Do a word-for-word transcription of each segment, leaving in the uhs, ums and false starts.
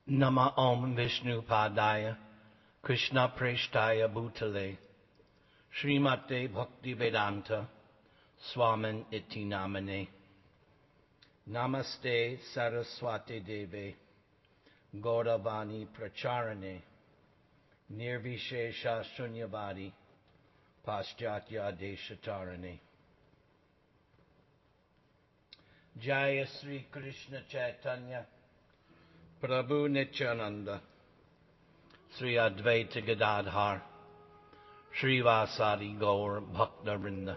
Nama Om Vishnu Padaya Krishna Preshtaya Bhutale Srimate Bhakti Vedanta Swamin Iti Namane Namaste Saraswati Deve Gauravani Pracharane Nirvishesha Shunyavadi Paschatya Deshatarane Jaya Sri Krishna Chaitanya Prabhu Nityananda Sri Advaita Gadadhar Sri Vasadi Gaur Bhakta Vrinda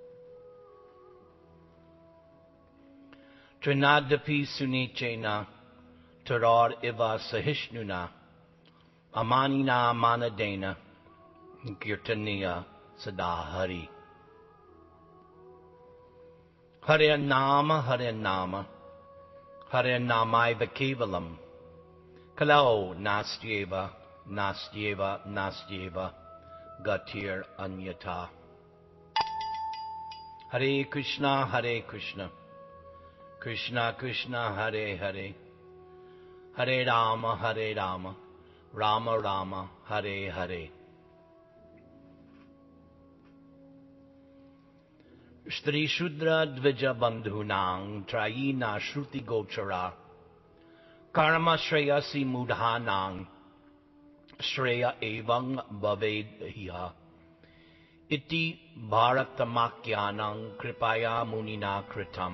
Trinadapi Sunichena Tarar Iva Sahishnuna Amanina Manadena Kirtaniya Sadahari Hare Nama Hare Nama Hare Namaiva Kevalam Kalau Nastyeva Nastyeva Nastyeva Gatir Anyata Hare Krishna Hare Krishna Krishna Krishna Hare Hare Hare Rama Hare Rama Rama Rama Hare Hare Shri Shudra Dvija Bandhunang Trayina Shruti Gochara Karma Shreyasi Mudhanang Shreya Evang Bhavedhiya Iti Bharatamakyanang Kripaya Munina Kritam.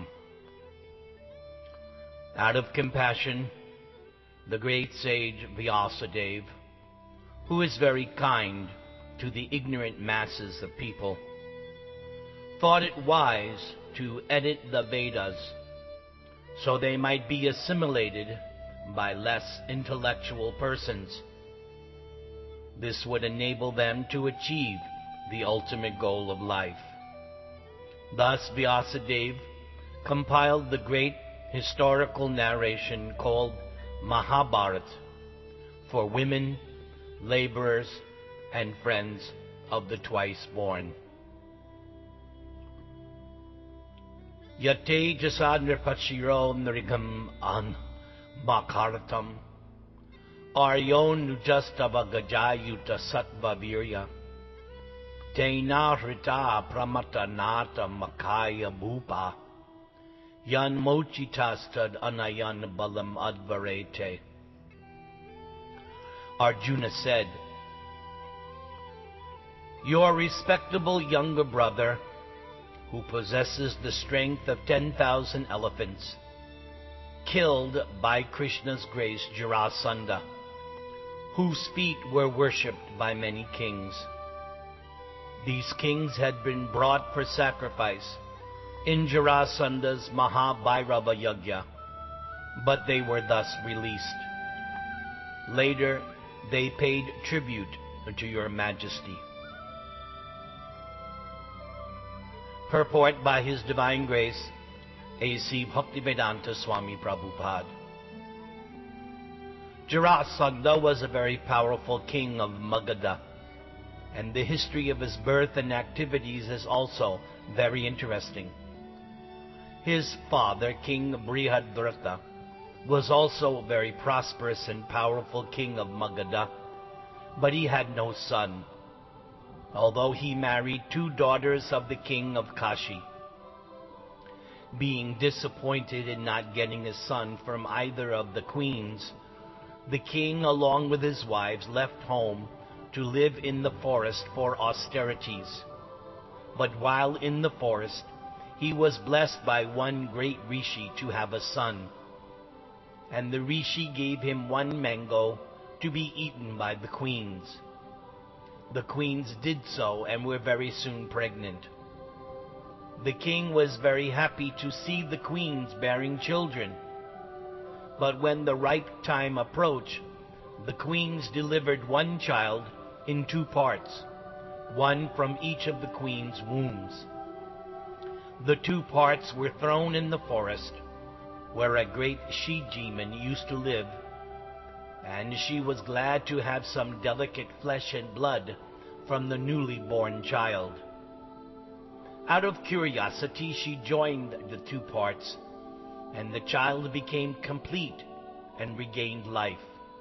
Out of compassion, the great sage Vyasadeva, who is very kind to the ignorant masses of people, thought it wise to edit the Vedas so they might be assimilated by less intellectual persons. This would enable them to achieve the ultimate goal of life. Thus Vyasadeva compiled the great historical narration called Mahabharata for women, laborers, and friends of the twice-born. Yate jasadnirpachiro nrigam an makaratam aryon nujastava gajayuta sattva virya tena hrita pramata nata makaya bhupa yan mochitastad anayan balam advarete. Arjuna said, "Your respectable younger brother, who possesses the strength of ten thousand elephants, killed by Krishna's grace Jarasandha, whose feet were worshipped by many kings. These kings had been brought for sacrifice in Jarasandha's Mahabhairava Yajna, but they were thus released. Later, they paid tribute to your majesty." Purport by His Divine Grace, A C Bhaktivedanta Swami Prabhupada. Jarasandha was a very powerful king of Magadha, and the history of his birth and activities is also very interesting. His father, King Brihadratha, was also a very prosperous and powerful king of Magadha, but he had no son, although he married two daughters of the king of Kashi. Being disappointed in not getting a son from either of the queens, the king, along with his wives, left home to live in the forest for austerities. But while in the forest, he was blessed by one great rishi to have a son, and the rishi gave him one mango to be eaten by the queens. The queens did so and were very soon pregnant. The king was very happy to see the queens bearing children. But when the ripe time approached, the queens delivered one child in two parts, one from each of the queens' wombs. The two parts were thrown in the forest, where a great she-demon used to live, and she was glad to have some delicate flesh and blood from the newly born child. Out of curiosity, she joined the two parts, and the child became complete and regained life.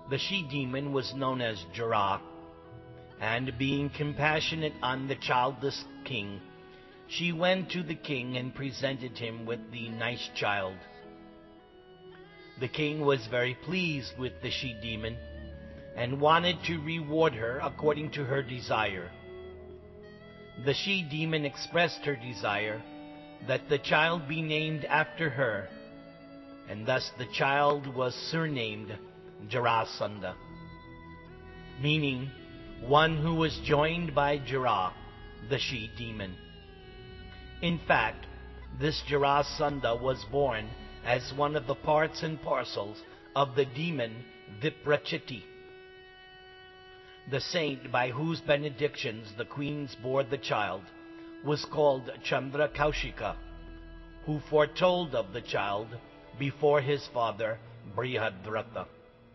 The she-demon was known as Jara, and being compassionate on the childless king, she went to the king and presented him with the nice child. The king was very pleased with the she-demon and wanted to reward her according to her desire. The she-demon expressed her desire that the child be named after her, and thus the child was surnamed Jarasandha, meaning one who was joined by Jara, the she-demon. In fact, this Jarasandha was born as one of the parts and parcels of the demon Viprachiti. The saint by whose benedictions the queens bore the child was called Chandra Kaushika, who foretold of the child before his father Brihadrata.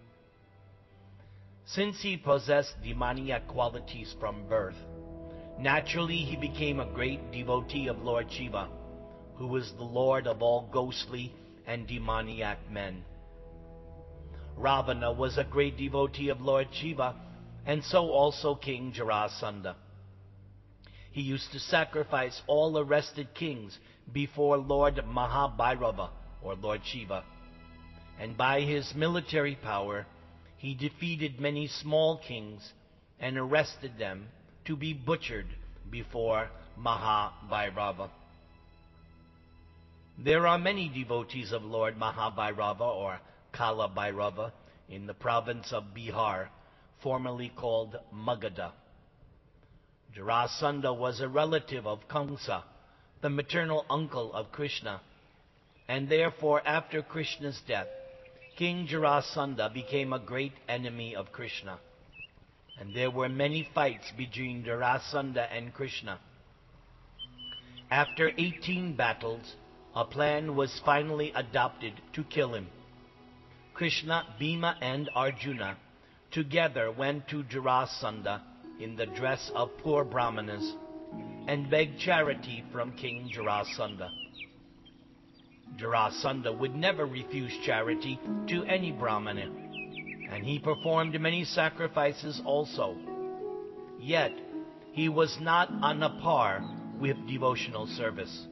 Since he possessed demoniac qualities from birth, naturally he became a great devotee of Lord Shiva, who is the lord of all ghostly and demoniac men. Ravana was a great devotee of Lord Shiva, and so also King Jarasandha. He used to sacrifice all arrested kings before Lord Mahabhairava, or Lord Shiva, and by his military power he defeated many small kings and arrested them to be butchered before Mahabhairava. There are many devotees of Lord Mahabhairava or Kala Bhairava in the province of Bihar, formerly called Magadha. Jarasandha was a relative of Kamsa, the maternal uncle of Krishna, and therefore after Krishna's death, King Jarasandha became a great enemy of Krishna, and there were many fights between Jarasandha and Krishna. After eighteen battles, a plan was finally adopted to kill him. Krishna, Bhima, and Arjuna together went to Jarasandha in the dress of poor brahmanas and begged charity from King Jarasandha. Jarasandha would never refuse charity to any brahmana, and he performed many sacrifices also. Yet he was not on a par with devotional service.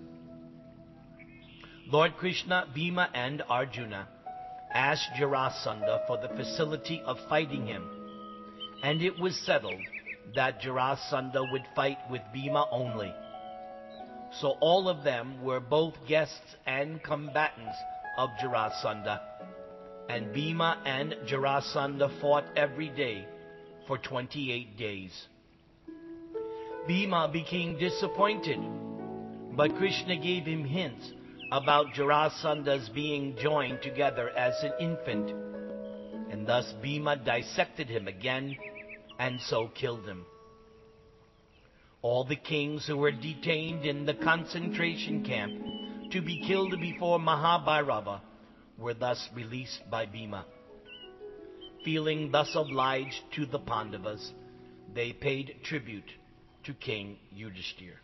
Lord Krishna, Bhima, and Arjuna asked Jarasandha for the facility of fighting him, and it was settled that Jarasandha would fight with Bhima only. So all of them were both guests and combatants of Jarasandha, and Bhima and Jarasandha fought every day for twenty-eight days. Bhima became disappointed, but Krishna gave him hints about Jarasandha's being joined together as an infant, and thus Bhima dissected him again and so killed him. All the kings who were detained in the concentration camp to be killed before Mahabhairava were thus released by Bhima. Feeling thus obliged to the Pandavas, they paid tribute to King Yudhishthira.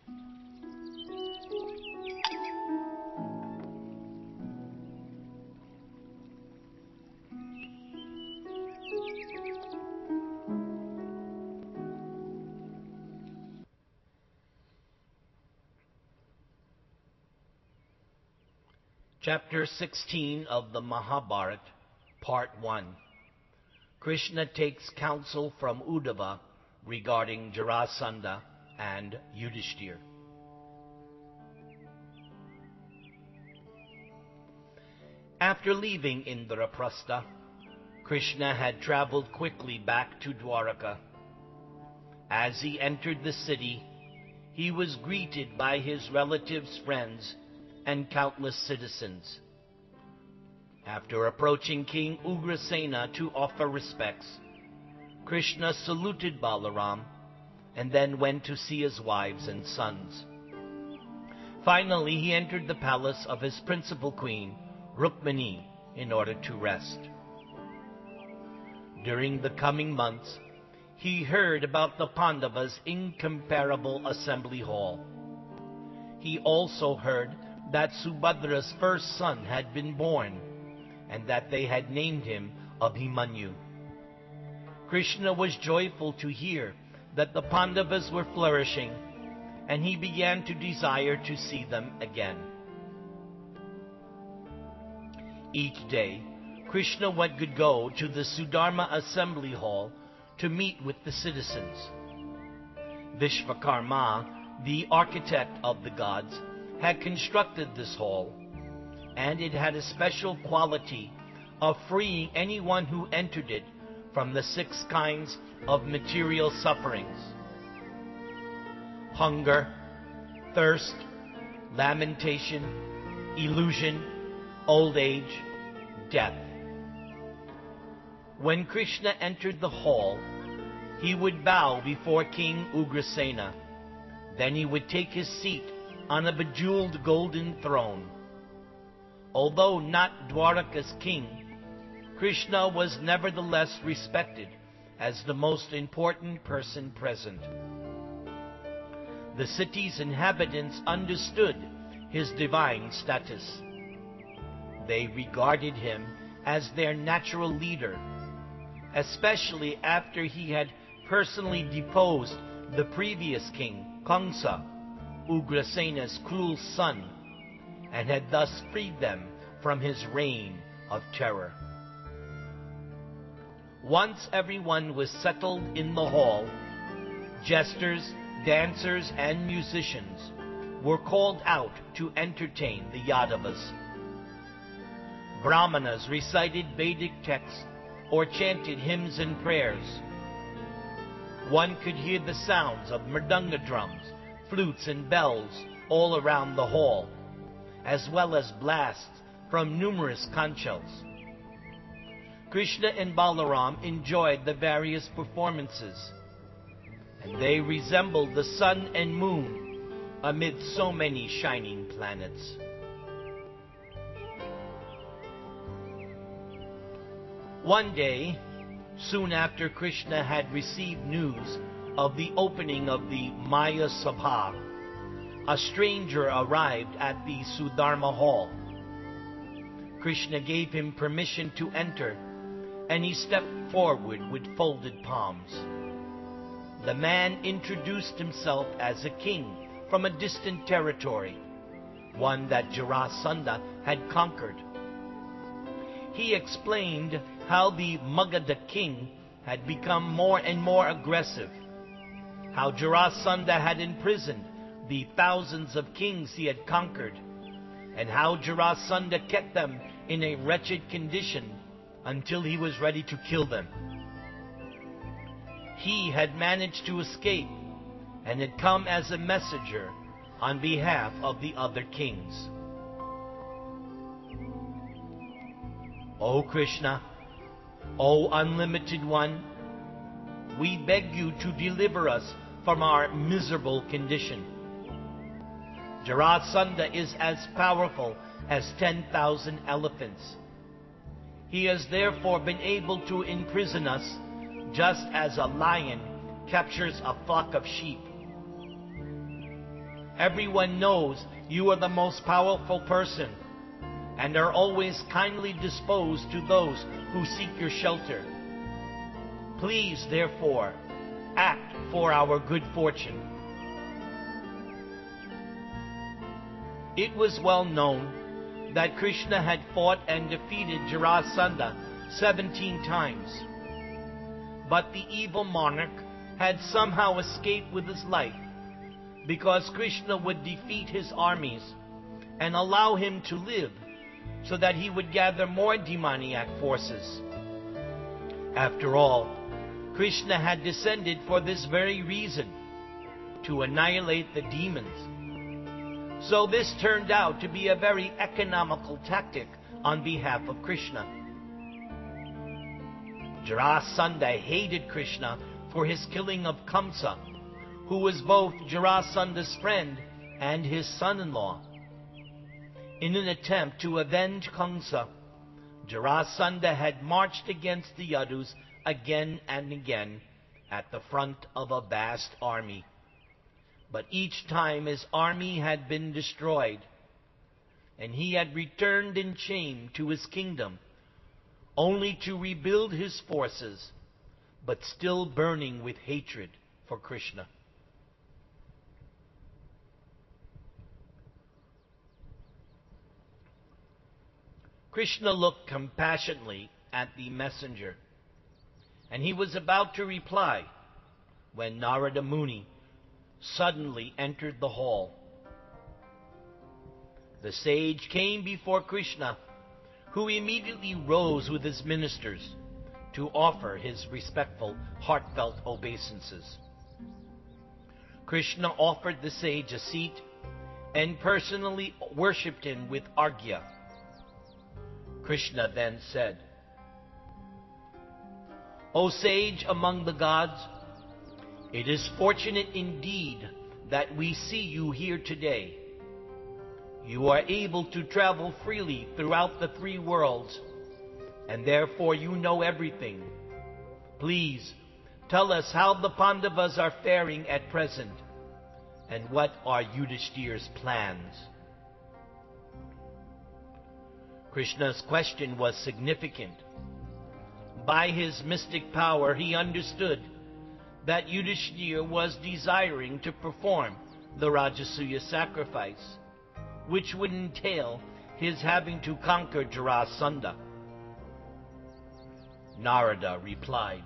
Chapter sixteen of the Mahabharata, Part one. Krishna takes counsel from Uddhava regarding Jarasandha and Yudhishthira. After leaving Indraprastha, Krishna had traveled quickly back to Dwaraka. As he entered the city, he was greeted by his relatives, friends, and countless citizens. After approaching King Ugrasena to offer respects, Krishna saluted Balaram and then went to see his wives and sons. Finally, he entered the palace of his principal queen, Rukmini, in order to rest. During the coming months, he heard about the Pandavas' incomparable assembly hall. He also heard that Subhadra's first son had been born, and that they had named him Abhimanyu. Krishna was joyful to hear that the Pandavas were flourishing, and he began to desire to see them again. Each day, Krishna would go to the Sudharma assembly hall to meet with the citizens. Vishvakarma, the architect of the gods, had constructed this hall, and it had a special quality of freeing anyone who entered it from the six kinds of material sufferings: hunger, thirst, lamentation, illusion, old age, death. When Krishna entered the hall, he would bow before King Ugrasena. Then he would take his seat on a bejeweled golden throne. Although not Dwaraka's king, Krishna was nevertheless respected as the most important person present. The city's inhabitants understood his divine status. They regarded him as their natural leader, especially after he had personally deposed the previous king, Kamsa, Ugrasena's cruel son, and had thus freed them from his reign of terror. Once everyone was settled in the hall, jesters, dancers, and musicians were called out to entertain the Yadavas. Brahmanas recited Vedic texts or chanted hymns and prayers. One could hear the sounds of mridanga drums, flutes, and bells all around the hall, as well as blasts from numerous conch shells. Krishna and Balaram enjoyed the various performances, and they resembled the sun and moon amid so many shining planets. One day, soon after Krishna had received news of the opening of the Maya Sabha, a stranger arrived at the Sudharma hall. Krishna gave him permission to enter, and he stepped forward with folded palms. The man introduced himself as a king from a distant territory, one that Jarasandha had conquered. He explained how the Magadha king had become more and more aggressive, how Jarasandha had imprisoned the thousands of kings he had conquered, and how Jarasandha kept them in a wretched condition until he was ready to kill them. He had managed to escape and had come as a messenger on behalf of the other kings. O Krishna, O Unlimited One, we beg you to deliver us from our miserable condition. Jarasandha is as powerful as ten thousand elephants. He has therefore been able to imprison us just as a lion captures a flock of sheep. Everyone knows you are the most powerful person and are always kindly disposed to those who seek your shelter. Please, therefore, act for our good fortune. It was well known that Krishna had fought and defeated Jarasandha seventeen times. But the evil monarch had somehow escaped with his life, because Krishna would defeat his armies and allow him to live so that he would gather more demoniac forces. After all, Krishna had descended for this very reason, to annihilate the demons. So this turned out to be a very economical tactic on behalf of Krishna. Jarasandha hated Krishna for his killing of Kamsa, who was both Jarasandha's friend and his son-in-law. In an attempt to avenge Kamsa, Jarasandha had marched against the Yadus again and again at the front of a vast army. But each time his army had been destroyed, and he had returned in shame to his kingdom, only to rebuild his forces, but still burning with hatred for Krishna. Krishna looked compassionately at the messenger, and he was about to reply when Narada Muni suddenly entered the hall. The sage came before Krishna, who immediately rose with his ministers to offer his respectful, heartfelt obeisances. Krishna offered the sage a seat and personally worshipped him with argya. Krishna then said, "O sage among the gods, it is fortunate indeed that we see you here today. You are able to travel freely throughout the three worlds, and therefore you know everything. Please tell us how the Pandavas are faring at present, and what are Yudhishthir's plans." Krishna's question was significant. By his mystic power, he understood that Yudhishthir was desiring to perform the Rajasuya sacrifice, which would entail his having to conquer Jarasandha. Narada replied,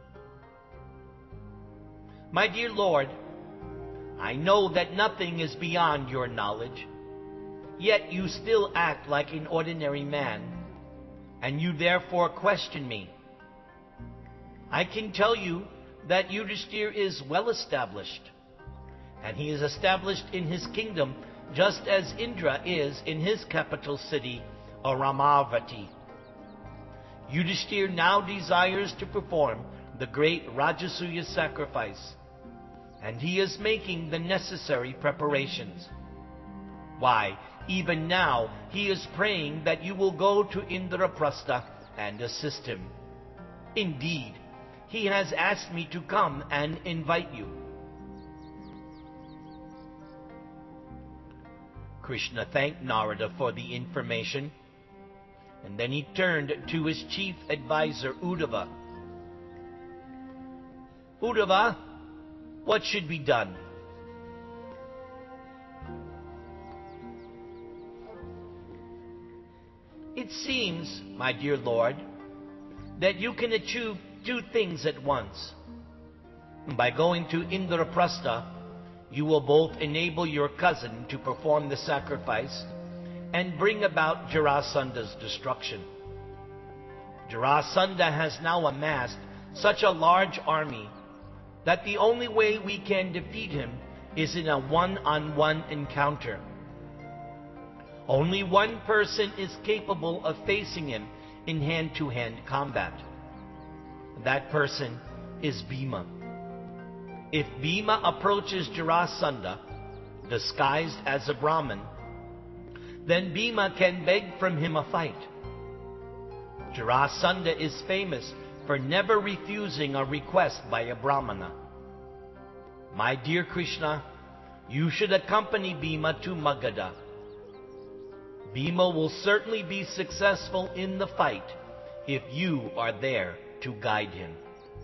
"My dear Lord, I know that nothing is beyond your knowledge, yet you still act like an ordinary man, and you therefore question me. I can tell you that Yudhishthir is well established, and he is established in his kingdom just as Indra is in his capital city, Aramavati. Yudhishthir now desires to perform the great Rajasuya sacrifice, and he is making the necessary preparations. Why, even now he is praying that you will go to Indraprastha and assist him. Indeed, he has asked me to come and invite you." Krishna thanked Narada for the information, and then he turned to his chief advisor, Uddhava. "Uddhava, what should be done?" "It seems, my dear Lord, that you can achieve two things at once. By going to Indraprastha, you will both enable your cousin to perform the sacrifice and bring about Jarasandha's destruction. Jarasandha has now amassed such a large army that the only way we can defeat him is in a one-on-one encounter. Only one person is capable of facing him in hand-to-hand combat. That person is Bhima. If Bhima approaches Jarasandha, disguised as a Brahmin, then Bhima can beg from him a fight. Jarasandha is famous for never refusing a request by a Brahmana. My dear Krishna, you should accompany Bhima to Magadha. Bhima will certainly be successful in the fight if you are there to guide him."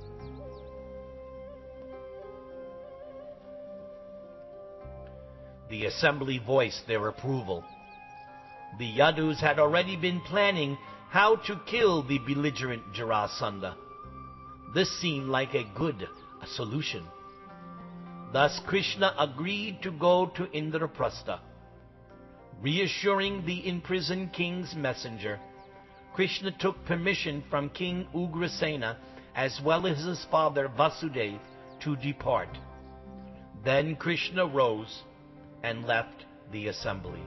The assembly voiced their approval. The Yadus had already been planning how to kill the belligerent Jarasandha. This seemed like a good a solution. Thus Krishna agreed to go to Indraprastha. Reassuring the imprisoned king's messenger, Krishna took permission from King Ugrasena as well as his father Vasudeva to depart. Then Krishna rose and left the assembly.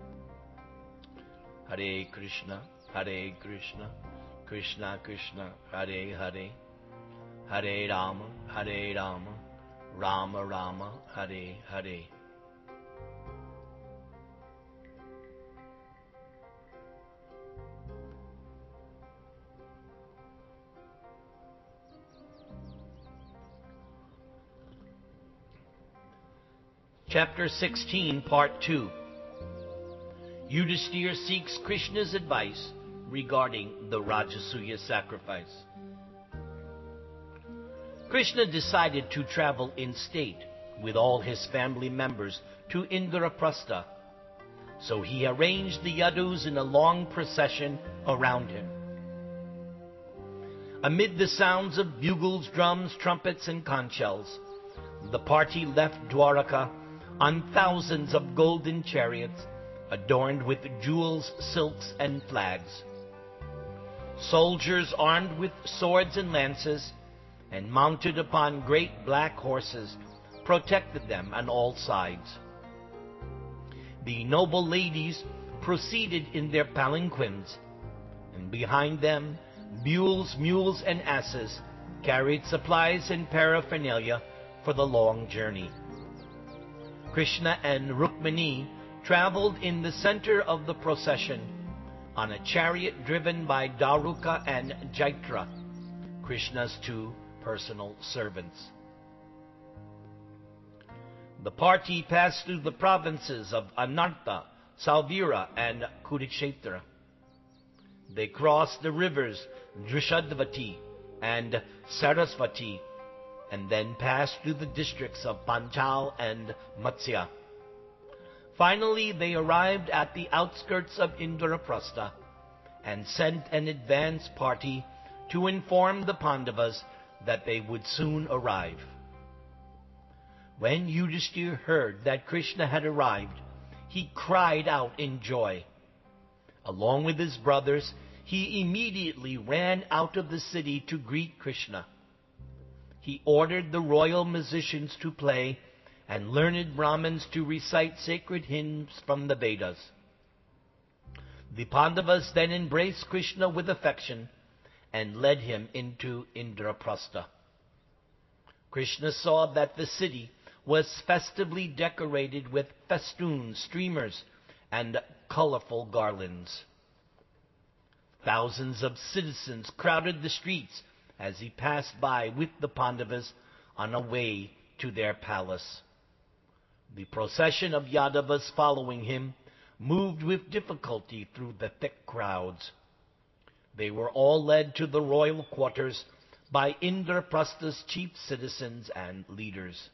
Hare Krishna, Hare Krishna, Krishna Krishna, Hare Hare, Hare Rama, Hare Rama, Rama Rama, Hare Hare. Chapter sixteen, Part two. Yudhishthir seeks Krishna's advice regarding the Rajasuya sacrifice. Krishna decided to travel in state with all his family members to Indraprastha, so he arranged the Yadus in a long procession around him. Amid the sounds of bugles, drums, trumpets, and conch shells, the party left Dwaraka on thousands of golden chariots adorned with jewels, silks, and flags. Soldiers armed with swords and lances and mounted upon great black horses protected them on all sides. The noble ladies proceeded in their palanquins, and behind them mules, mules, and asses carried supplies and paraphernalia for the long journey. Krishna and Rukmini traveled in the center of the procession on a chariot driven by Daruka and Jaitra, Krishna's two personal servants. The party passed through the provinces of Anartha, Salvira, and Kurukshetra. They crossed the rivers Drishadvati and Sarasvati, and then passed through the districts of Panchal and Matsya. Finally, they arrived at the outskirts of Indraprastha and sent an advance party to inform the Pandavas that they would soon arrive. When Yudhishthira heard that Krishna had arrived, he cried out in joy. Along with his brothers, he immediately ran out of the city to greet Krishna. He ordered the royal musicians to play and learned Brahmins to recite sacred hymns from the Vedas. The Pandavas then embraced Krishna with affection and led him into Indraprastha. Krishna saw that the city was festively decorated with festoons, streamers, and colorful garlands. Thousands of citizens crowded the streets as he passed by with the Pandavas on a way to their palace. The procession of Yadavas following him moved with difficulty through the thick crowds. They were all led to the royal quarters by Indraprastha's chief citizens and leaders.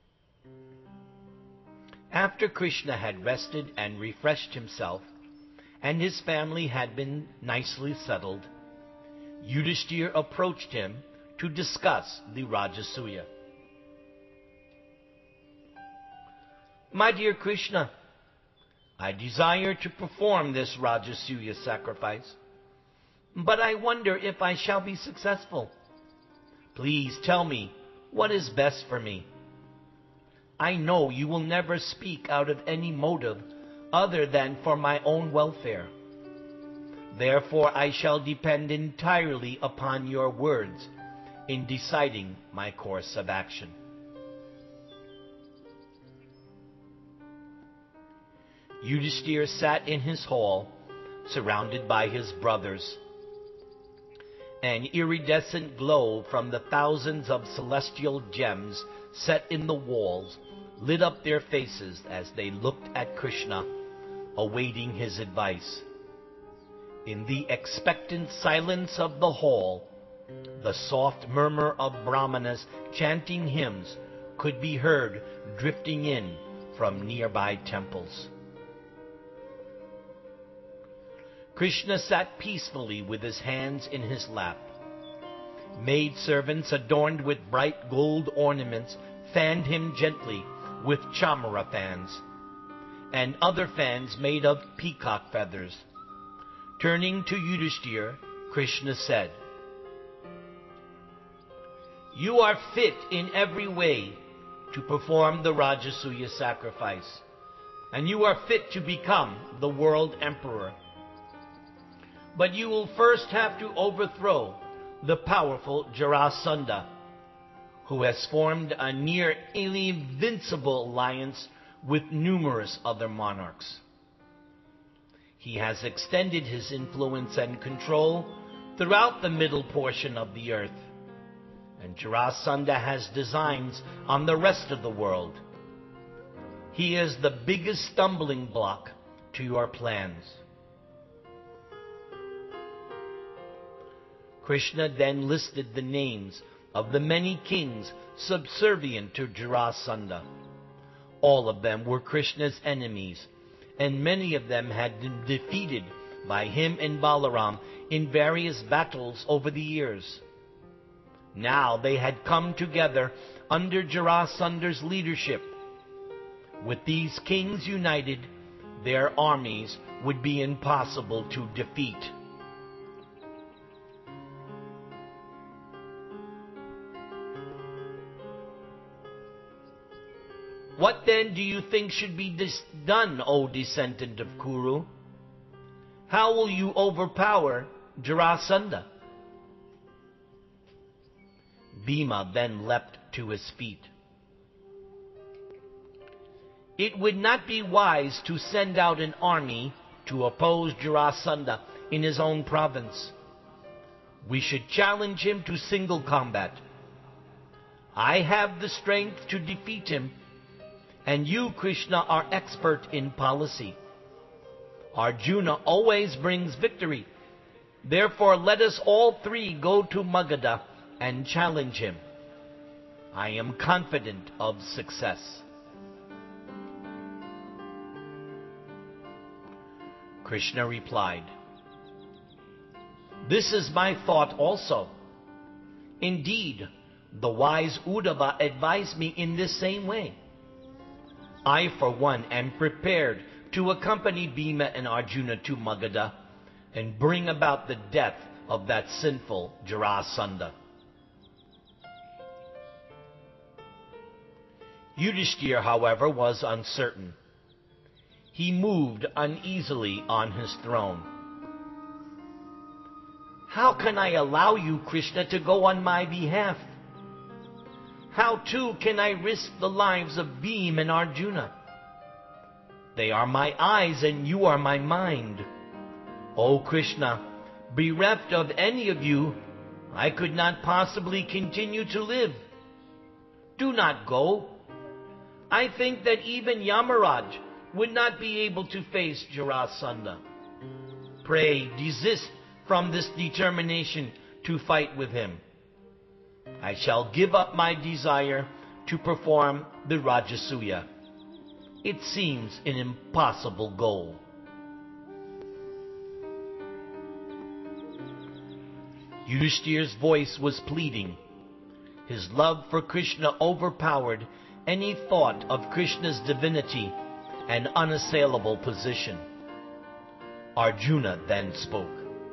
After Krishna had rested and refreshed himself, and his family had been nicely settled, Yudhishthira approached him to discuss the Rajasuya. My dear Krishna, I desire to perform this Rajasuya sacrifice, but I wonder if I shall be successful. Please tell me what is best for me. I know you will never speak out of any motive other than for my own welfare. Therefore, I shall depend entirely upon your words in deciding my course of action. Yudhishthira sat in his hall, surrounded by his brothers. An iridescent glow from the thousands of celestial gems set in the walls lit up their faces as they looked at Krishna, awaiting his advice. In the expectant silence of the hall, the soft murmur of brahmanas chanting hymns could be heard drifting in from nearby temples. Krishna sat peacefully with his hands in his lap. Maidservants adorned with bright gold ornaments fanned him gently with chamara fans, and other fans made of peacock feathers. Turning to Yudhishthira, Krishna said, "You are fit in every way to perform the Rajasuya sacrifice, and you are fit to become the world emperor. But you will first have to overthrow the powerful Jarasandha, who has formed a near invincible alliance with numerous other monarchs. He has extended his influence and control throughout the middle portion of the earth, and Jarasandha has designs on the rest of the world. He is the biggest stumbling block to your plans." Krishna then listed the names of the many kings subservient to Jarasandha. All of them were Krishna's enemies, and many of them had been defeated by him and Balaram in various battles over the years. Now they had come together under Jarasandha's leadership. With these kings united, their armies would be impossible to defeat. What then do you think should be dis- done, O descendant of Kuru? How will you overpower Jarasandha? Bhima then leapt to his feet. It would not be wise to send out an army to oppose Jarasandha in his own province. We should challenge him to single combat. I have the strength to defeat him, and you, Krishna, are expert in policy. Arjuna always brings victory. Therefore, let us all three go to Magadha and challenge him. I am confident of success. Krishna replied, This is my thought also. Indeed, the wise Uddhava advised me in this same way. I, for one, am prepared to accompany Bhima and Arjuna to Magadha and bring about the death of that sinful Jarasandha. Yudhishthira, however, was uncertain. He moved uneasily on his throne. How can I allow you, Krishna, to go on my behalf? How too can I risk the lives of Bhima and Arjuna? They are my eyes and you are my mind. O Krishna, bereft of any of you, I could not possibly continue to live. Do not go. I think that even Yamaraj would not be able to face Jarasandha. Pray desist from this determination to fight with him. I shall give up my desire to perform the Rajasuya. It seems an impossible goal. Yudhishthira's voice was pleading. His love for Krishna overpowered any thought of Krishna's divinity and unassailable position. Arjuna then spoke.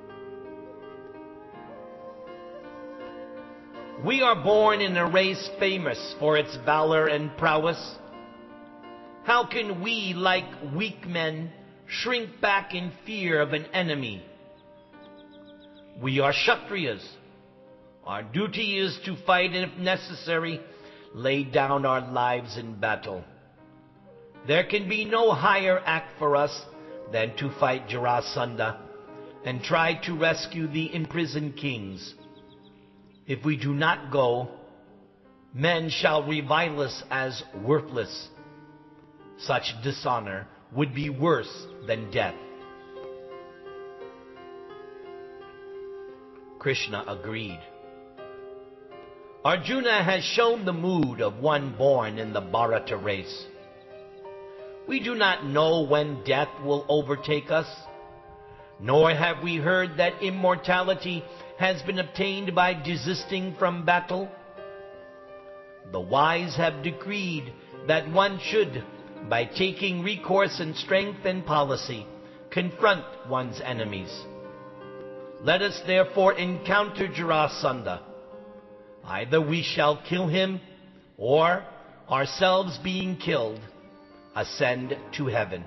We are born in a race famous for its valor and prowess. How can we, like weak men, shrink back in fear of an enemy? We are Kshatriyas. Our duty is to fight and, if necessary, lay down our lives in battle. There can be no higher act for us than to fight Jarasandha and try to rescue the imprisoned kings. If we do not go, men shall revile us as worthless. Such dishonor would be worse than death. Krishna agreed. Arjuna has shown the mood of one born in the Bharata race. We do not know when death will overtake us, nor have we heard that immortality has been obtained by desisting from battle. The wise have decreed that one should, by taking recourse in strength and policy, confront one's enemies. Let us therefore encounter Jarasandha. Either we shall kill him, or, ourselves being killed, ascend to heaven.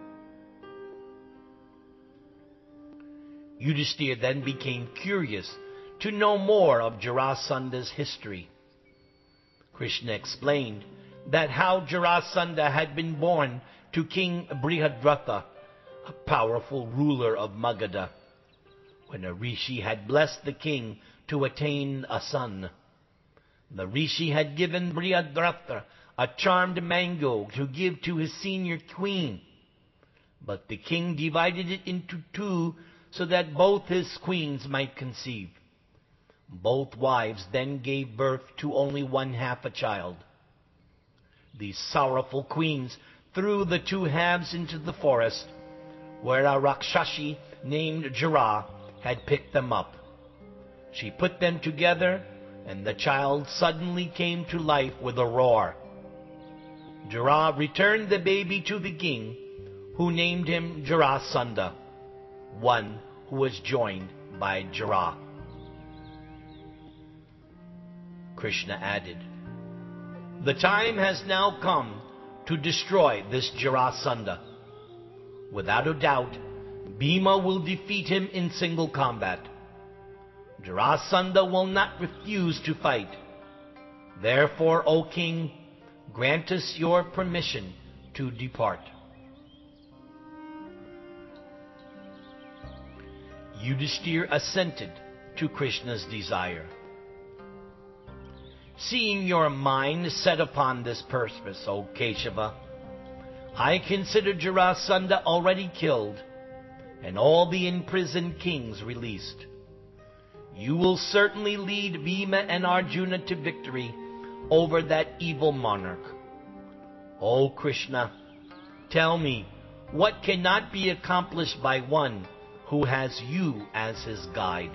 Yudhishthira then became curious to know more of Jarasandha's history. Krishna explained that how Jarasandha had been born to King Brihadratha, a powerful ruler of Magadha, when a rishi had blessed the king to attain a son. The rishi had given Brihadratha a charmed mango to give to his senior queen, but the king divided it into two so that both his queens might conceive. Both wives then gave birth to only one half a child. These sorrowful queens threw the two halves into the forest, where a Rakshashi named Jara had picked them up. She put them together, and the child suddenly came to life with a roar. Jara returned the baby to the king, who named him Jarasandha, one who was joined by Jara. Krishna added, "The time has now come to destroy this Jarasandha. Without a doubt, Bhima will defeat him in single combat. Jarasandha will not refuse to fight. Therefore, O king, grant us your permission to depart." Yudhishthira assented to Krishna's desire. "Seeing your mind set upon this purpose, O Keshava, I consider Jarasandha already killed, and all the imprisoned kings released. You will certainly lead Bhima and Arjuna to victory over that evil monarch. O Krishna, tell me, what cannot be accomplished by one who has you as his guide?"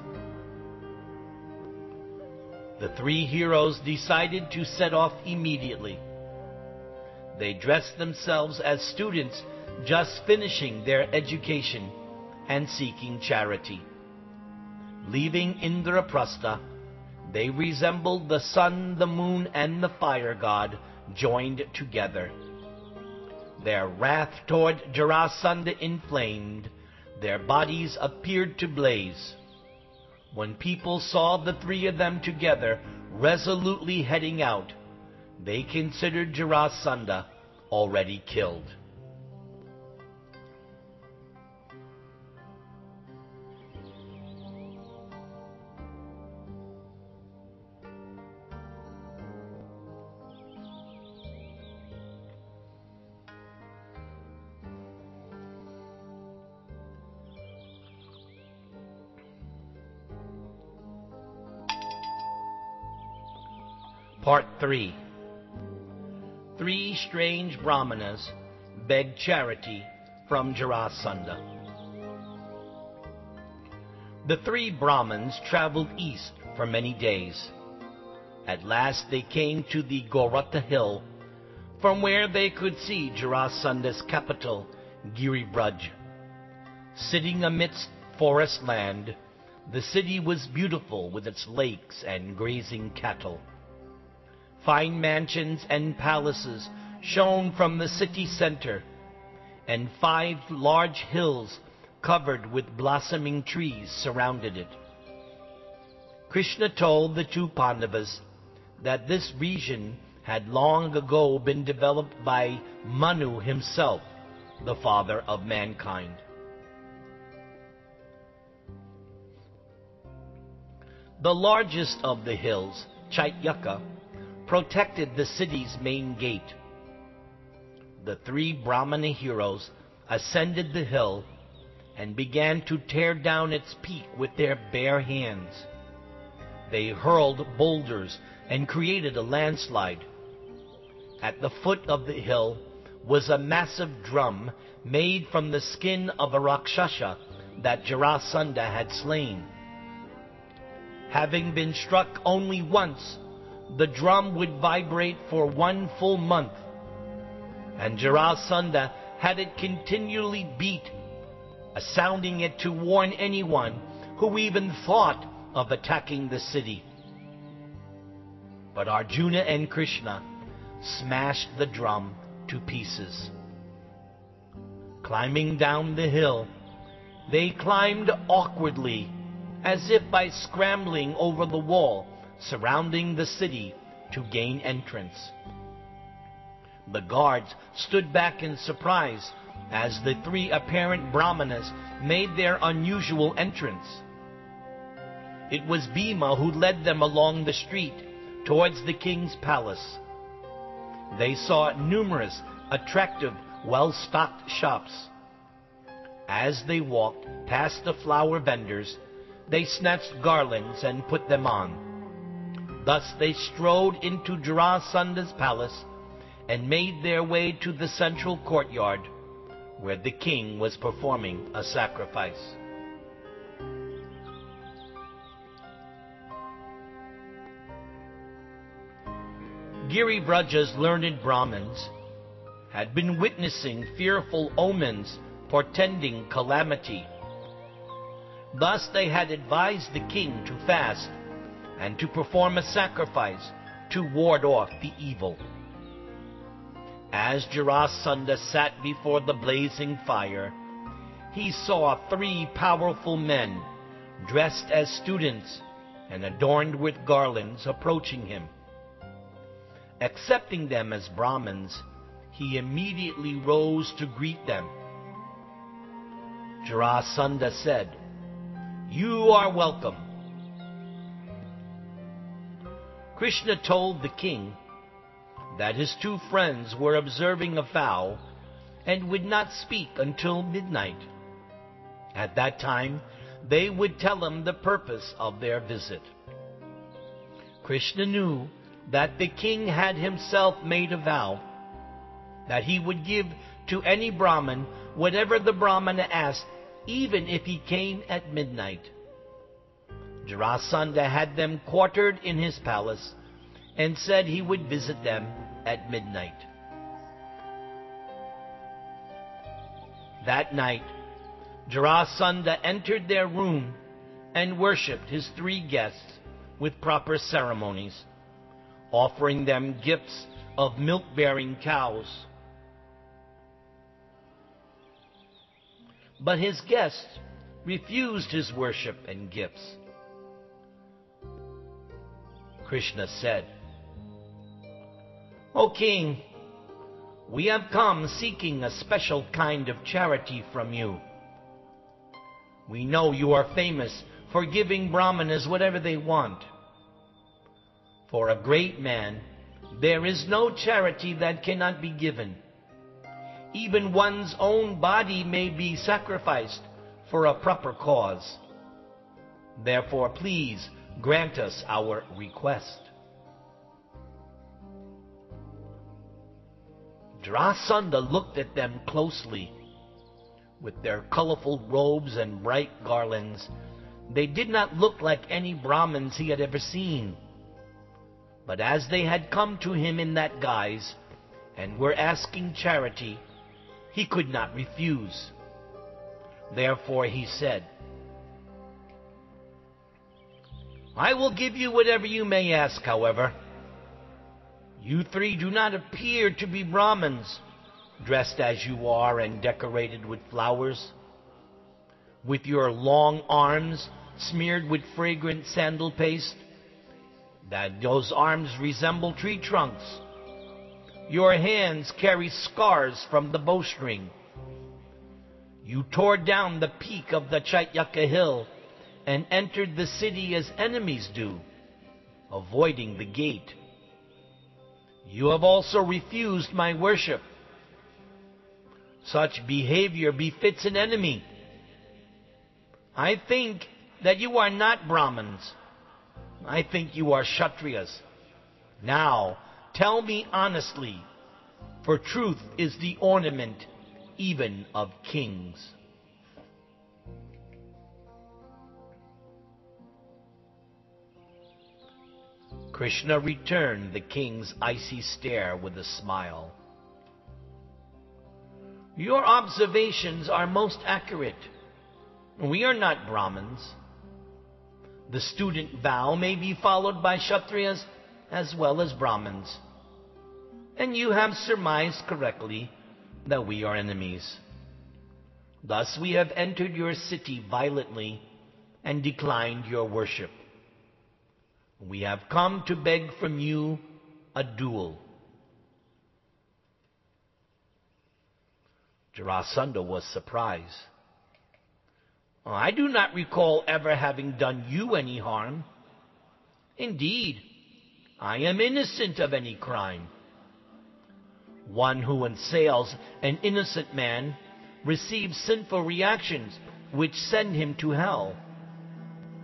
The three heroes decided to set off immediately. They dressed themselves as students just finishing their education and seeking charity. Leaving Indraprastha, they resembled the sun, the moon, and the fire god joined together. Their wrath toward Jarasandha inflamed, their bodies appeared to blaze. When people saw the three of them together, resolutely heading out, they considered Jarasandha already killed. Part three. Three strange Brahmanas begged charity from Jarasandha. The three Brahmins traveled east for many days. At last they came to the Goratha hill, from where they could see Jarasandha's capital, Giribraj. Sitting amidst forest land, the city was beautiful with its lakes and grazing cattle. Fine mansions and palaces shone from the city center, and five large hills covered with blossoming trees surrounded it. Krishna told the two Pandavas that this region had long ago been developed by Manu himself, the father of mankind. The largest of the hills, Chaityaka, protected the city's main gate. The three Brahmana heroes ascended the hill and began to tear down its peak with their bare hands. They hurled boulders and created a landslide. At the foot of the hill was a massive drum made from the skin of a Rakshasa that Jarasandha had slain. Having been struck only once, the drum would vibrate for one full month, and Jarasandha had it continually beat, sounding it to warn anyone who even thought of attacking the city. But Arjuna and Krishna smashed the drum to pieces. Climbing down the hill, they climbed awkwardly, as if by scrambling over the wall surrounding the city to gain entrance. The guards stood back in surprise as the three apparent Brahmanas made their unusual entrance. It was Bhima who led them along the street towards the king's palace. They saw numerous attractive, well-stocked shops. As they walked past the flower vendors, they snatched garlands and put them on. Thus they strode into Jarasanda's palace and made their way to the central courtyard, where the king was performing a sacrifice. Giribraja's learned Brahmins had been witnessing fearful omens portending calamity. Thus they had advised the king to fast and to perform a sacrifice to ward off the evil. As Jarasandha sat before the blazing fire, he saw three powerful men dressed as students and adorned with garlands approaching him. Accepting them as Brahmins, he immediately rose to greet them. Jarasandha said, "You are welcome." Krishna told the king that his two friends were observing a vow and would not speak until midnight. At that time, they would tell him the purpose of their visit. Krishna knew that the king had himself made a vow that he would give to any Brahmin whatever the Brahmana asked, even if he came at midnight. Jarasandha had them quartered in his palace and said he would visit them at midnight. That night, Jarasandha entered their room and worshipped his three guests with proper ceremonies, offering them gifts of milk-bearing cows. But his guests refused his worship and gifts. Krishna said, "O king, we have come seeking a special kind of charity from you. We know you are famous for giving Brahmanas whatever they want. For a great man, there is no charity that cannot be given. Even one's own body may be sacrificed for a proper cause. Therefore, please grant us our request." Jarasandha looked at them closely. With their colorful robes and bright garlands, they did not look like any Brahmins he had ever seen. But as they had come to him in that guise and were asking charity, he could not refuse. Therefore he said, "I will give you whatever you may ask, however. You three do not appear to be Brahmins, dressed as you are and decorated with flowers. With your long arms smeared with fragrant sandal paste, that those arms resemble tree trunks. Your hands carry scars from the bowstring. You tore down the peak of the Chaityaka hill and entered the city as enemies do, avoiding the gate. You have also refused my worship. Such behavior befits an enemy. I think that you are not Brahmins. I think you are Kshatriyas. Now, tell me honestly, for truth is the ornament even of kings." Krishna returned the king's icy stare with a smile. "Your observations are most accurate. We are not Brahmins. The student vow may be followed by Kshatriyas as well as Brahmins. And you have surmised correctly that we are enemies. Thus we have entered your city violently and declined your worship. We have come to beg from you a duel." Jarasandha was surprised. "I do not recall ever having done you any harm. Indeed, I am innocent of any crime. One who assails an innocent man receives sinful reactions which send him to hell.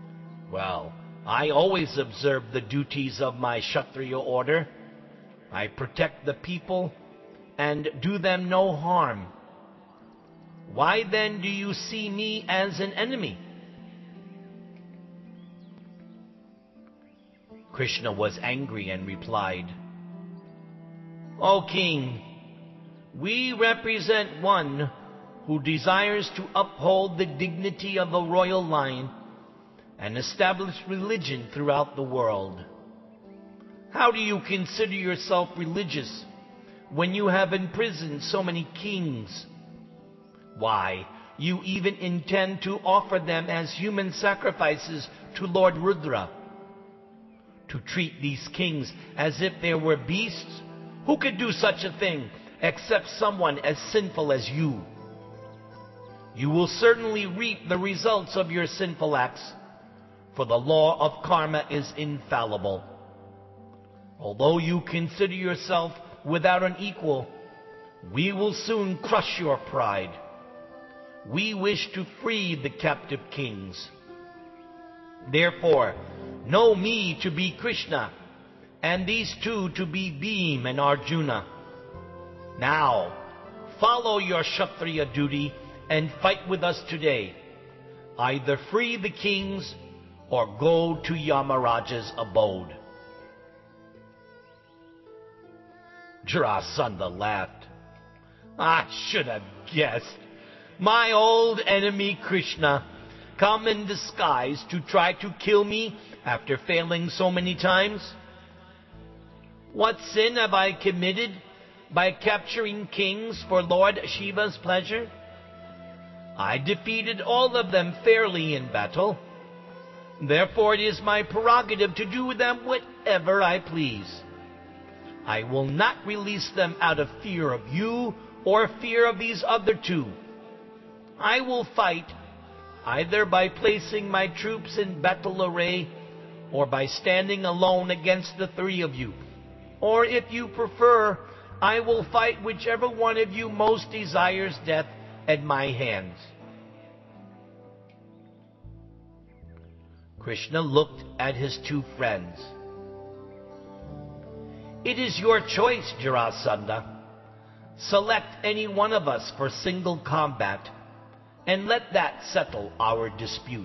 Well, I always observe the duties of my Kshatriya order. I protect the people and do them no harm. Why then do you see me as an enemy? Krishna was angry and replied, O king, we represent one who desires to uphold the dignity of the royal line and establish religion throughout the world. How do you consider yourself religious when you have imprisoned so many kings? Why, you even intend to offer them as human sacrifices to Lord Rudra. To treat these kings as if they were beasts? Who could do such a thing except someone as sinful as you? You will certainly reap the results of your sinful acts, for the law of karma is infallible. Although you consider yourself without an equal, we will soon crush your pride. We wish to free the captive kings. Therefore, know me to be Krishna, and these two to be Bhima and Arjuna. Now, follow your Kshatriya duty and fight with us today. Either free the kings or go to Yamaraja's abode. Jarasandha laughed. I should have guessed. My old enemy Krishna, come in disguise to try to kill me after failing so many times? What sin have I committed by capturing kings for Lord Shiva's pleasure? I defeated all of them fairly in battle. Therefore it is my prerogative to do with them whatever I please. I will not release them out of fear of you or fear of these other two. I will fight either by placing my troops in battle array or by standing alone against the three of you. Or if you prefer, I will fight whichever one of you most desires death at my hands. Krishna looked at his two friends. It is your choice, Jarasandha. Select any one of us for single combat, and let that settle our dispute.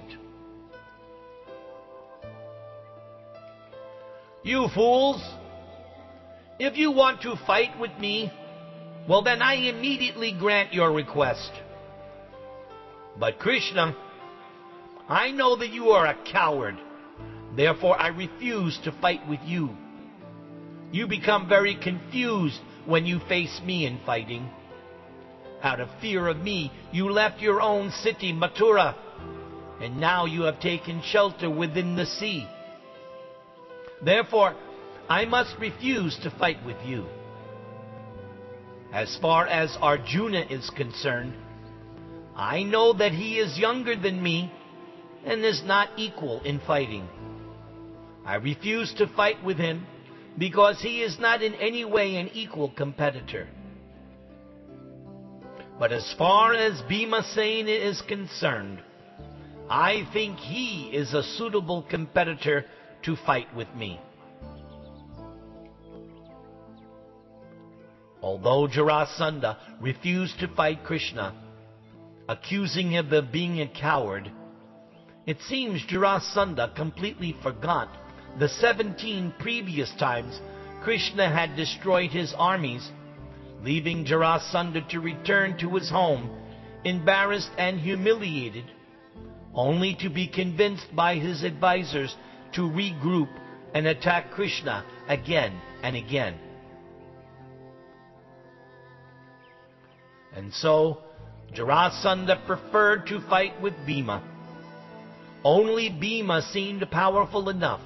You fools! If you want to fight with me, well then I immediately grant your request. But Krishna, I know that you are a coward. Therefore I refuse to fight with you. You become very confused when you face me in fighting. Out of fear of me, you left your own city, Mathura, and now you have taken shelter within the sea. Therefore, I must refuse to fight with you. As far as Arjuna is concerned, I know that he is younger than me and is not equal in fighting. I refuse to fight with him because he is not in any way an equal competitor. But as far as Bhimasena is concerned, I think he is a suitable competitor to fight with me. Although Jarasandha refused to fight Krishna, accusing him of being a coward, it seems Jarasandha completely forgot the seventeen previous times Krishna had destroyed his armies, leaving Jarasandha to return to his home, embarrassed and humiliated, only to be convinced by his advisors to regroup and attack Krishna again and again. And so, Jarasandha preferred to fight with Bhima. Only Bhima seemed powerful enough.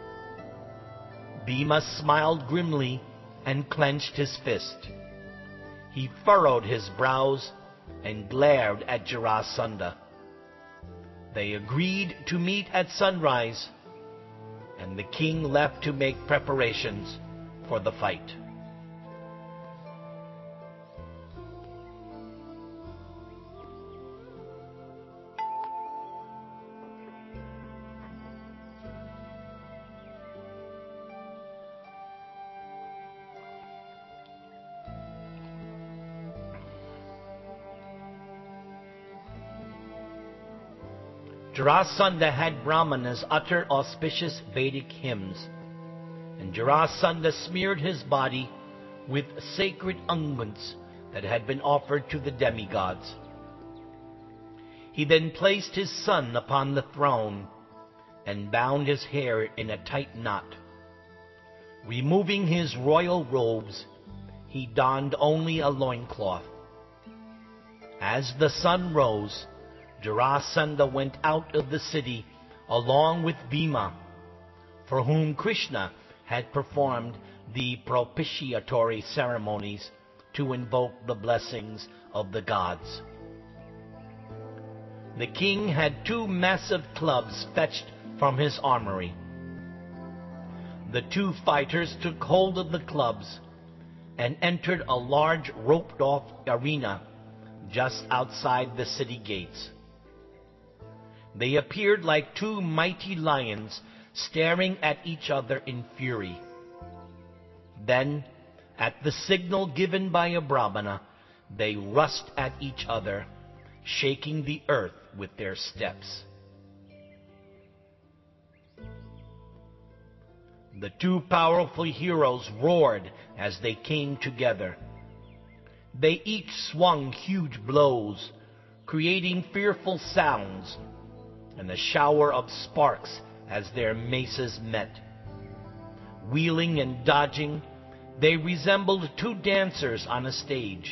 Bhima smiled grimly and clenched his fist. He furrowed his brows and glared at Jarasandha. They agreed to meet at sunrise, and the king left to make preparations for the fight. Jarasandha had Brahmanas utter auspicious Vedic hymns, and Jarasandha smeared his body with sacred unguents that had been offered to the demigods. He then placed his son upon the throne and bound his hair in a tight knot. Removing his royal robes, he donned only a loincloth. As the sun rose, Jarasandha went out of the city along with Bhima, for whom Krishna had performed the propitiatory ceremonies to invoke the blessings of the gods. The king had two massive clubs fetched from his armory. The two fighters took hold of the clubs and entered a large roped-off arena just outside the city gates. They appeared like two mighty lions staring at each other in fury. Then, at the signal given by a Brahmana, they rushed at each other, shaking the earth with their steps. The two powerful heroes roared as they came together. They each swung huge blows, creating fearful sounds, and a shower of sparks as their maces met. Wheeling and dodging, they resembled two dancers on a stage.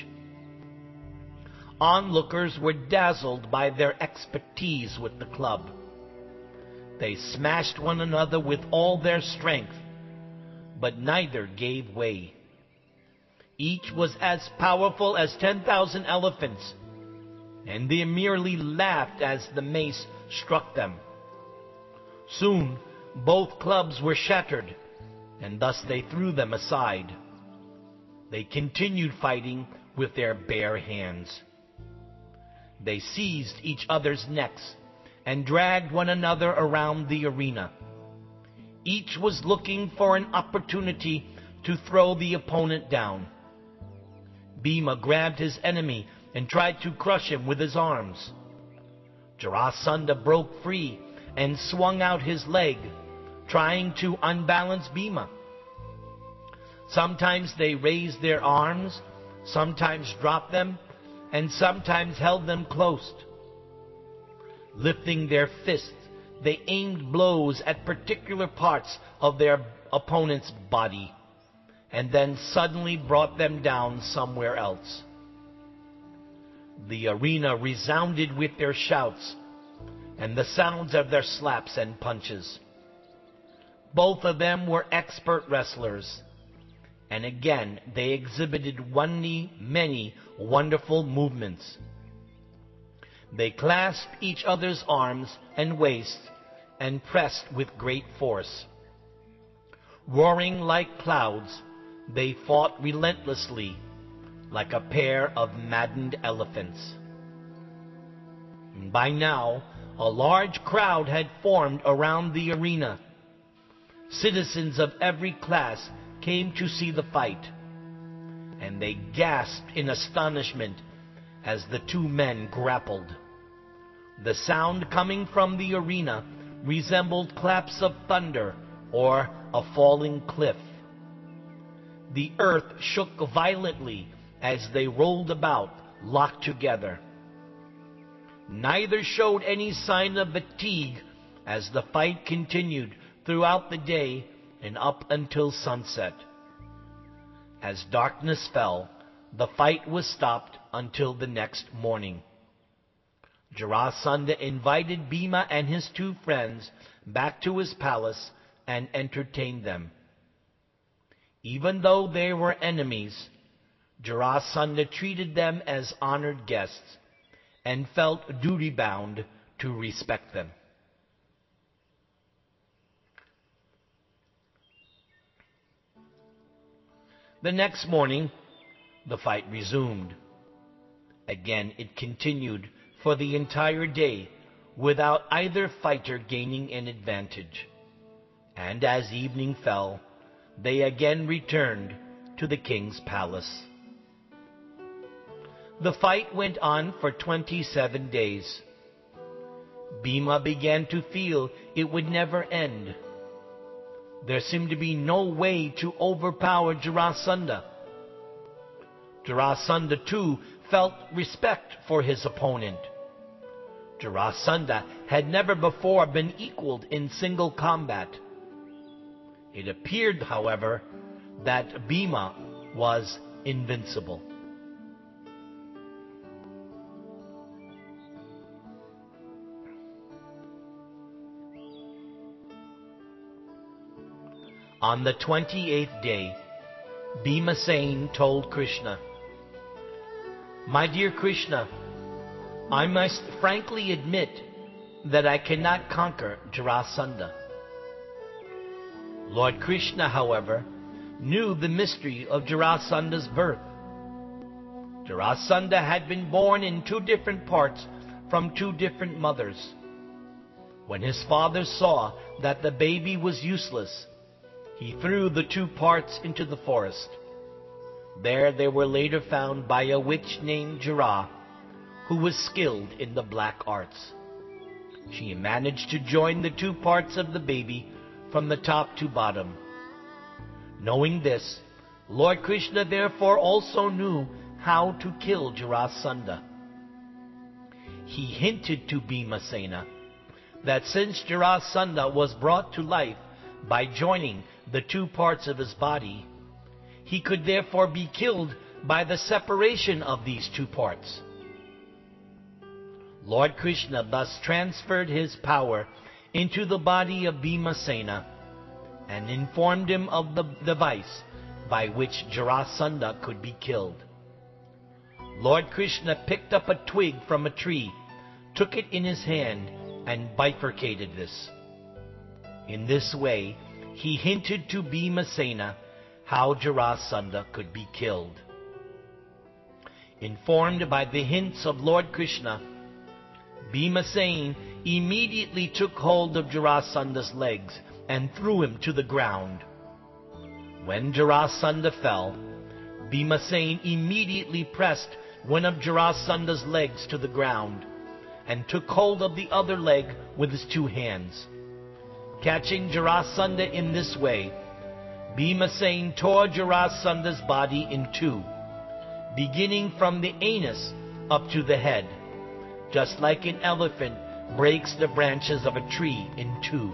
Onlookers were dazzled by their expertise with the club. They smashed one another with all their strength, but neither gave way. Each was as powerful as ten thousand elephants, and they merely laughed as the mace struck them. Soon, both clubs were shattered, and thus they threw them aside. They continued fighting with their bare hands. They seized each other's necks and dragged one another around the arena. Each was looking for an opportunity to throw the opponent down. Bhima grabbed his enemy and tried to crush him with his arms. Jarasandha broke free and swung out his leg, trying to unbalance Bhima. Sometimes they raised their arms, sometimes dropped them, and sometimes held them close. Lifting their fists, they aimed blows at particular parts of their opponent's body, and then suddenly brought them down somewhere else. The arena resounded with their shouts and the sounds of their slaps and punches. Both of them were expert wrestlers, and again they exhibited many, many wonderful movements. They clasped each other's arms and waists and pressed with great force. Roaring like clouds, they fought relentlessly, like a pair of maddened elephants. And by now, a large crowd had formed around the arena. Citizens of every class came to see the fight, and they gasped in astonishment as the two men grappled. The sound coming from the arena resembled claps of thunder or a falling cliff. The earth shook violently as they rolled about, locked together. Neither showed any sign of fatigue as the fight continued throughout the day and up until sunset. As darkness fell, the fight was stopped until the next morning. Jarasandha invited Bhima and his two friends back to his palace and entertained them. Even though they were enemies, Jarasandha treated them as honored guests and felt duty-bound to respect them. The next morning, the fight resumed. Again it continued for the entire day without either fighter gaining an advantage. And as evening fell, they again returned to the king's palace. The fight went on for twenty-seven days. Bhima began to feel it would never end. There seemed to be no way to overpower Jarasandha. Jarasandha too felt respect for his opponent. Jarasandha had never before been equaled in single combat. It appeared, however, that Bhima was invincible. On the twenty-eighth day, Bhimasena told Krishna, "My dear Krishna, I must frankly admit that I cannot conquer Jarasandha." Lord Krishna, however, knew the mystery of Jarasandha's birth. Jarasandha had been born in two different parts from two different mothers. When his father saw that the baby was useless, he threw the two parts into the forest. There they were later found by a witch named Jara, who was skilled in the black arts. She managed to join the two parts of the baby from the top to bottom. Knowing this, Lord Krishna therefore also knew how to kill Jarasandha. He hinted to Bhimasena that since Jarasandha was brought to life by joining the two parts of his body, he could therefore be killed by the separation of these two parts. Lord Krishna thus transferred his power into the body of Bhimasena and informed him of the device by which Jarasandha could be killed. Lord Krishna picked up a twig from a tree, took it in his hand, and bifurcated this. In this way, he hinted to Bhimasena how Jarasandha could be killed. Informed by the hints of Lord Krishna, Bhimasena immediately took hold of Jarasandha's legs and threw him to the ground. When Jarasandha fell, Bhimasena immediately pressed one of Jarasandha's legs to the ground and took hold of the other leg with his two hands. Catching Jarasandha in this way, Bhimasena tore Jarasandha's body in two, beginning from the anus up to the head, just like an elephant breaks the branches of a tree in two.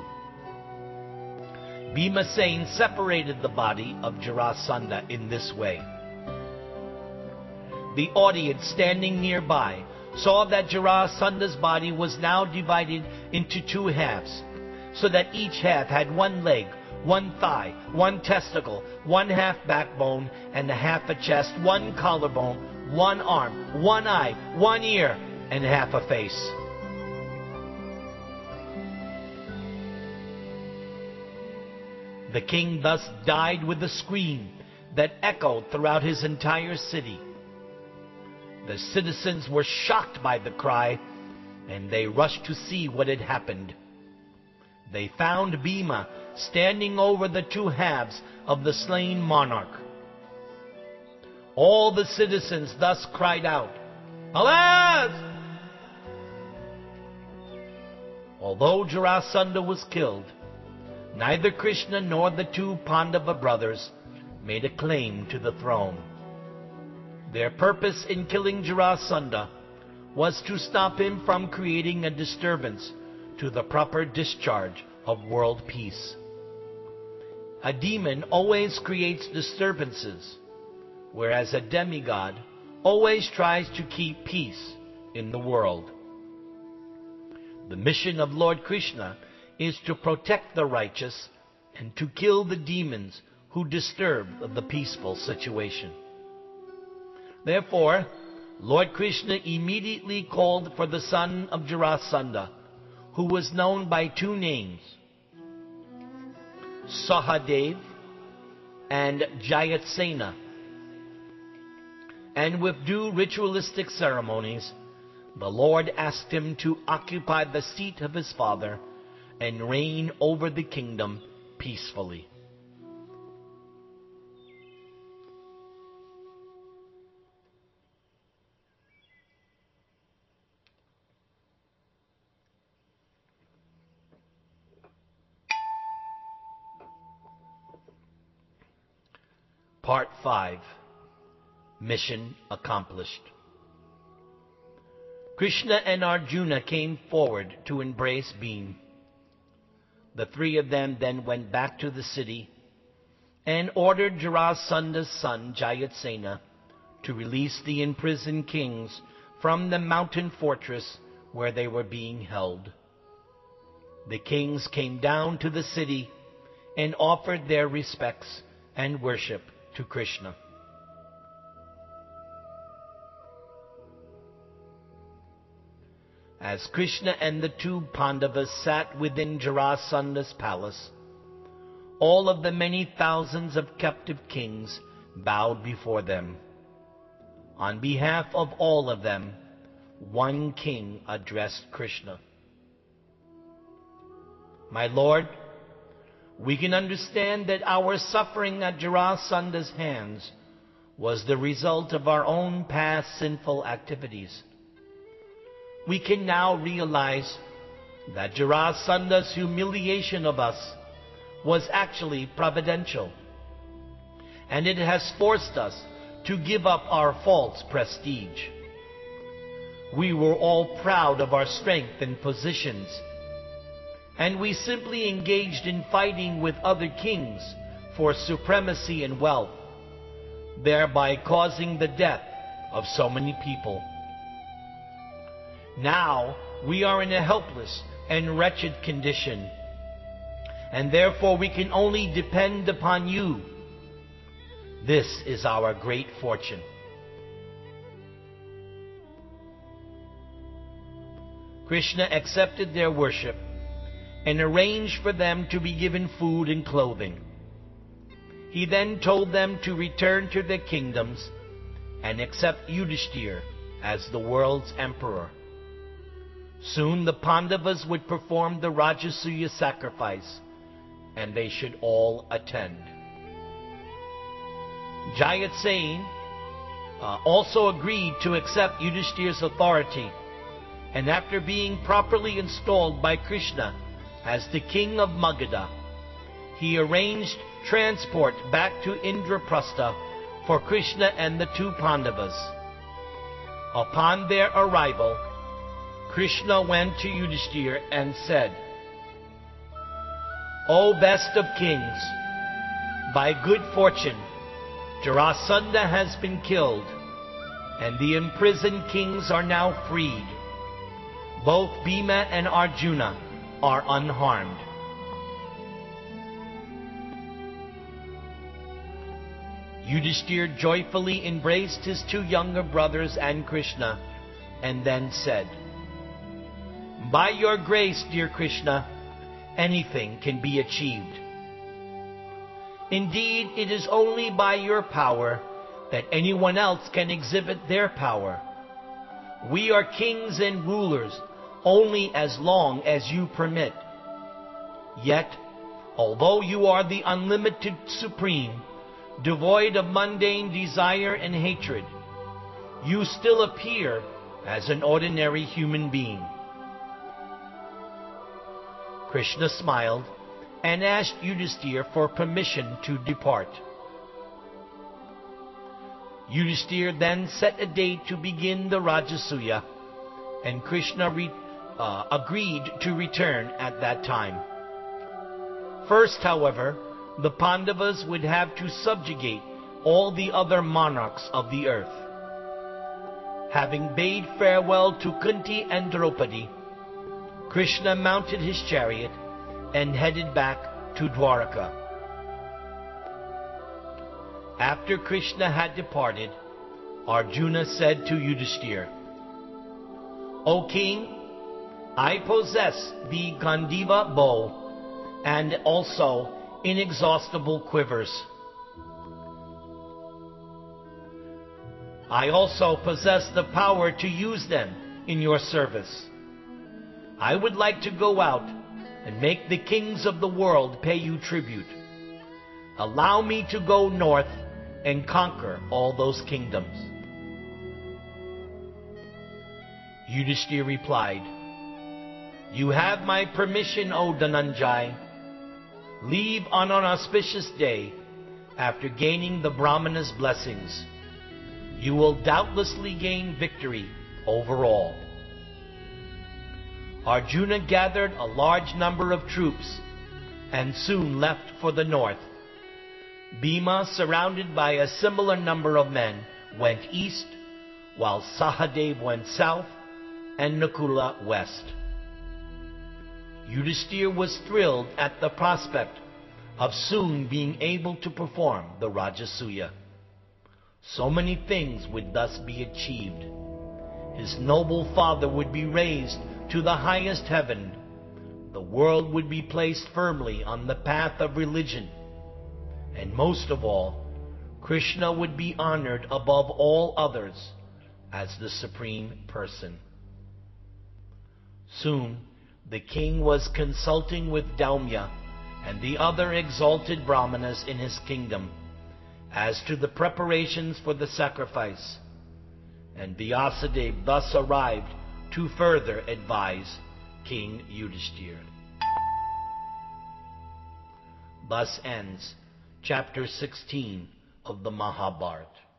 Bhimasena separated the body of Jarasandha in this way. The audience standing nearby saw that Jarasandha's body was now divided into two halves, so that each half had one leg, one thigh, one testicle, one half backbone, and a half a chest, one collarbone, one arm, one eye, one ear, and half a face. The king thus died with a scream that echoed throughout his entire city. The citizens were shocked by the cry, and they rushed to see what had happened. They found Bhima standing over the two halves of the slain monarch. All the citizens thus cried out, "Alas!" Although Jarasandha was killed, neither Krishna nor the two Pandava brothers made a claim to the throne. Their purpose in killing Jarasandha was to stop him from creating a disturbance to the proper discharge of world peace. A demon always creates disturbances, whereas a demigod always tries to keep peace in the world. The mission of Lord Krishna is to protect the righteous and to kill the demons who disturb the peaceful situation. Therefore, Lord Krishna immediately called for the son of Jarasandha, who was known by two names, Sahadev and Jayatsena. And with due ritualistic ceremonies, the Lord asked him to occupy the seat of his father and reign over the kingdom peacefully. Part five. Mission accomplished. Krishna and Arjuna came forward to embrace Bhima. The three of them then went back to the city and ordered Jarasandha's son Jayatsena to release the imprisoned kings from the mountain fortress where they were being held. The kings came down to the city and offered their respects and worship to Krishna. As Krishna and the two Pandavas sat within Jarasandha's palace, all of the many thousands of captive kings bowed before them. On behalf of all of them, one king addressed Krishna. My Lord, we can understand that our suffering at Jarasandha's hands was the result of our own past sinful activities. We can now realize that Jarasandha's humiliation of us was actually providential, and it has forced us to give up our false prestige. We were all proud of our strength and positions, and we simply engaged in fighting with other kings for supremacy and wealth, thereby causing the death of so many people. Now we are in a helpless and wretched condition, and therefore we can only depend upon you. This is our great fortune. Krishna accepted their worship and arranged for them to be given food and clothing. He then told them to return to their kingdoms and accept Yudhishthira as the world's emperor. Soon the Pandavas would perform the Rajasuya sacrifice, and they should all attend. Jayatsena uh, also agreed to accept Yudhishthira's authority, and after being properly installed by Krishna as the king of Magadha, he arranged transport back to Indraprastha for Krishna and the two Pandavas. Upon their arrival, Krishna went to Yudhishthira and said, O best of kings, by good fortune, Jarasandha has been killed, and the imprisoned kings are now freed. Both Bhima and Arjuna are unharmed. Yudhishthira joyfully embraced his two younger brothers and Krishna, and then said, By your grace, dear Krishna, anything can be achieved. Indeed, it is only by your power that anyone else can exhibit their power. We are kings and rulers only as long as you permit. Yet, although you are the unlimited supreme, devoid of mundane desire and hatred, you still appear as an ordinary human being. Krishna smiled and asked Yudhishthira for permission to depart. Yudhishthira then set a date to begin the Rajasuya, and Krishna re, uh, agreed to return at that time. First, however, the Pandavas would have to subjugate all the other monarchs of the earth. Having bade farewell to Kunti and Draupadi, Krishna mounted his chariot and headed back to Dwaraka. After Krishna had departed, Arjuna said to Yudhishthira, O king, I possess the Gandiva bow and also inexhaustible quivers. I also possess the power to use them in your service. I would like to go out and make the kings of the world pay you tribute. Allow me to go north and conquer all those kingdoms. Yudhishthira replied, You have my permission, O Dhananjay. Leave on an auspicious day after gaining the Brahmana's blessings, you will doubtlessly gain victory over all. Arjuna gathered a large number of troops and soon left for the north. Bhima, surrounded by a similar number of men, went east, while Sahadev went south and Nakula west. Yudhishthira was thrilled at the prospect of soon being able to perform the Rajasuya. So many things would thus be achieved. His noble father would be raised to the highest heaven. The world would be placed firmly on the path of religion. And most of all, Krishna would be honored above all others as the Supreme Person. Soon, the king was consulting with Daumya and the other exalted Brahmanas in his kingdom as to the preparations for the sacrifice, and Vyasadeva thus arrived to further advise King Yudhishthira. Thus ends chapter sixteen of the Mahabharata.